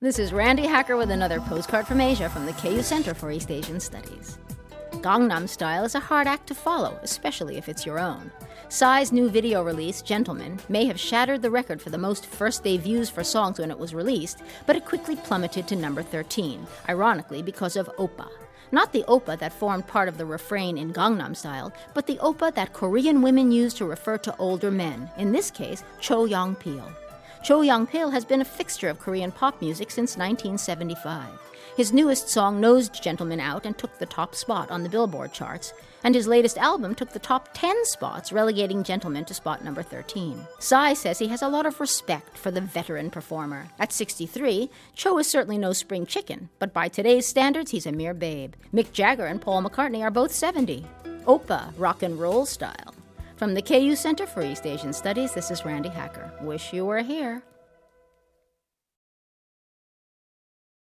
This is Randy Hacker with another postcard from Asia from the KU Center for East Asian Studies. Gangnam Style is a hard act to follow, especially if it's your own. Psy's new video release, Gentleman, may have shattered the record for the most first-day views for songs when it was released, but it quickly plummeted to number 13, ironically because of Oppa. Not the oppa that formed part of the refrain in Gangnam Style, but the oppa that Korean women use to refer to older men, in this case, Cho Young-pil. Cho Young-pil has been a fixture of Korean pop music since 1975. His newest song nosed Gentleman out and took the top spot on the Billboard charts, and his latest album took the top 10 spots, relegating Gentleman to spot number 13. Psy says he has a lot of respect for the veteran performer. At 63, Cho is certainly no spring chicken, but by today's standards, he's a mere babe. Mick Jagger and Paul McCartney are both 70. Oppa, rock and roll style. From the KU Center for East Asian Studies, this is Randy Hacker. Wish you were here.